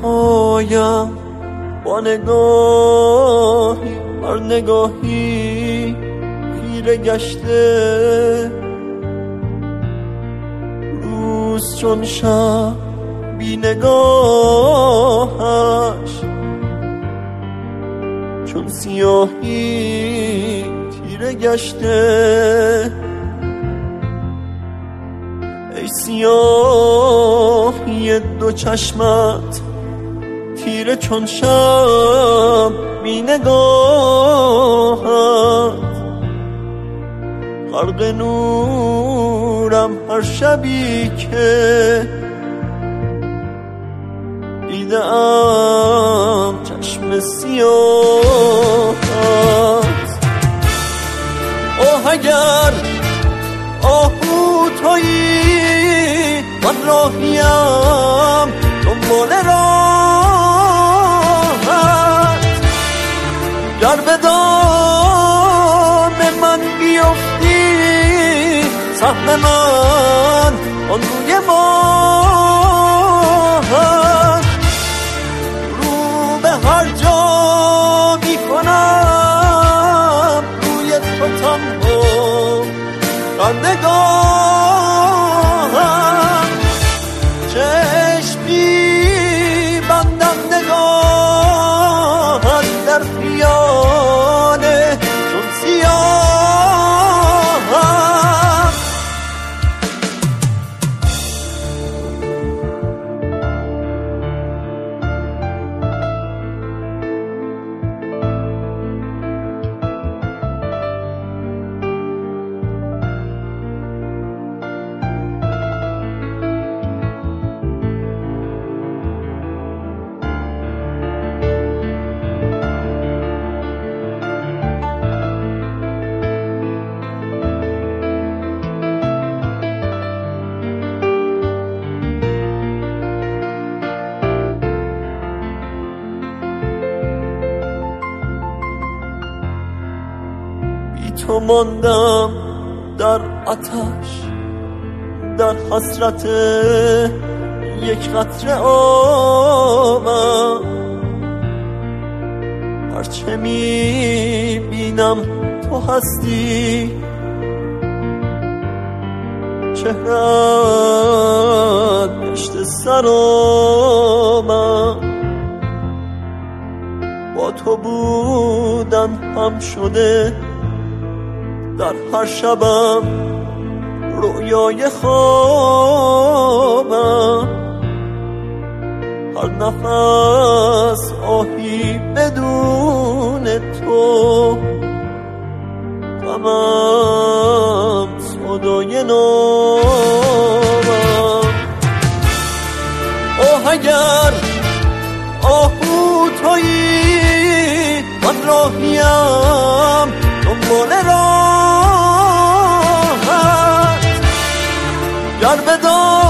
پایم با نگاهی هر نگاهی خیره گشته، روز چون شب بی نگاهش چون سیاهی تیره گشته. ای سیاهی دو چشمت تیره چون شب بی نگاهت، غرق نورم هر شبی که دیدم چشم سیاهت. آه اگر آهو تویی من راهیم دنبال راهت، گر به دام من بیفتی سهم من آن روی ماهت، رو به هر جا می کنم روی تو تنها در نگاهم، چشمی بندم نگاهت در خیاله چون سیاهم. تو ماندم در آتش، در حسرت یک قطره آبم، هرچه میبینم تو هستی، چهره‌ات پشت سرابم، با تو بودن هم شده در هر شبم رویای خوابم، هر نفس آهی بدون تو، غمم صدای نامم. آه اگر آهو تویی من راهیم دنبال راهت، گر به